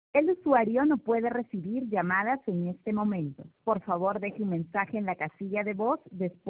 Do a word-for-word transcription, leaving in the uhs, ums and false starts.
El usuario no puede recibir llamadas en este momento. Por favor, deje un mensaje en la casilla de voz después